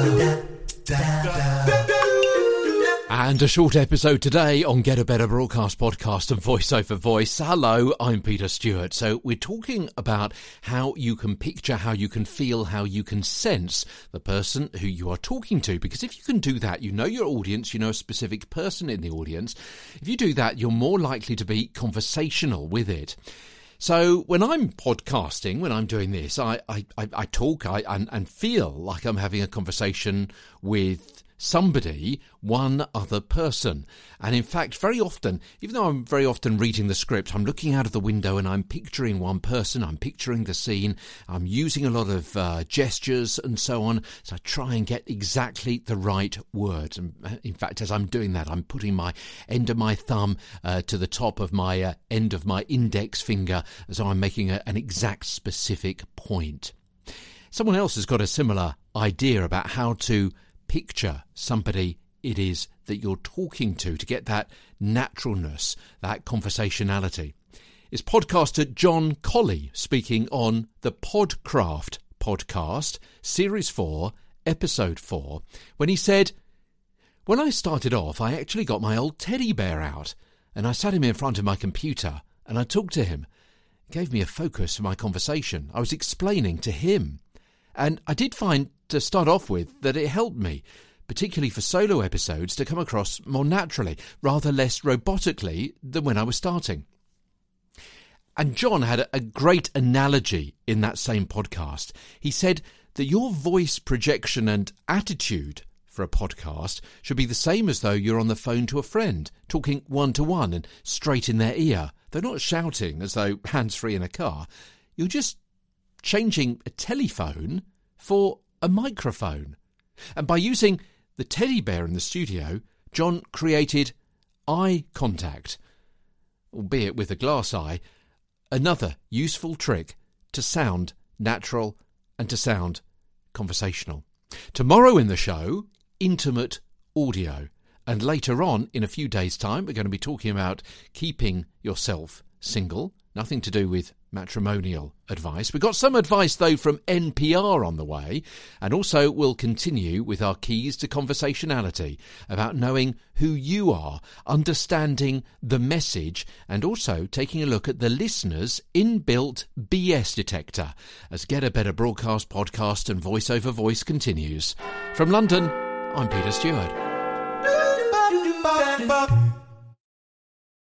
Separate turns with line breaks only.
And a short episode today on Get a Better Broadcast podcast and Voice Over Voice. Hello, I'm Peter Stewart. So we're talking about how you can picture, how you can feel, how you can sense the person who you are talking to. Because if you can do that, you know your audience, you know a specific person in the audience. If you do that, you're more likely to be conversational with it. So when I'm podcasting, when I'm doing this, I talk and feel like I'm having a conversation with somebody, one other person. And in fact, very often, even though I'm very often reading the script, I'm looking out of the window and I'm picturing one person, I'm picturing the scene, I'm using a lot of gestures and so on, so I try and get exactly the right words. And in fact, as I'm doing that, I'm putting my end of my thumb to the top of my end of my index finger, as I'm making an exact specific point. Someone else has got a similar idea about how to picture somebody it is that you're talking to get that naturalness, that conversationality. It's podcaster John Colley speaking on the Podcraft podcast, Series 4, Episode 4, when he said, "When I started off, I actually got my old teddy bear out and I sat him in front of my computer and I talked to him. It gave me a focus for my conversation. I was explaining to him. And I did find, to start off with, that it helped me, particularly for solo episodes, to come across more naturally, rather less robotically than when I was starting." And John had a great analogy in that same podcast. He said that your voice projection and attitude for a podcast should be the same as though you're on the phone to a friend, talking one-to-one and straight in their ear. They're not shouting as though hands-free in a car. You're just changing a telephone for a microphone. And by using the teddy bear in the studio, John created eye contact, albeit with a glass eye, another useful trick to sound natural and to sound conversational. Tomorrow in the show, intimate audio. And later on, in a few days' time, we're going to be talking about keeping yourself single. Nothing to do with matrimonial advice. We've got some advice, though, from NPR on the way. And also we'll continue with our keys to conversationality, about knowing who you are, understanding the message, and also taking a look at the listener's inbuilt BS detector, as Get a Better Broadcast podcast and Voice Over Voice continues. From London, I'm Peter Stewart.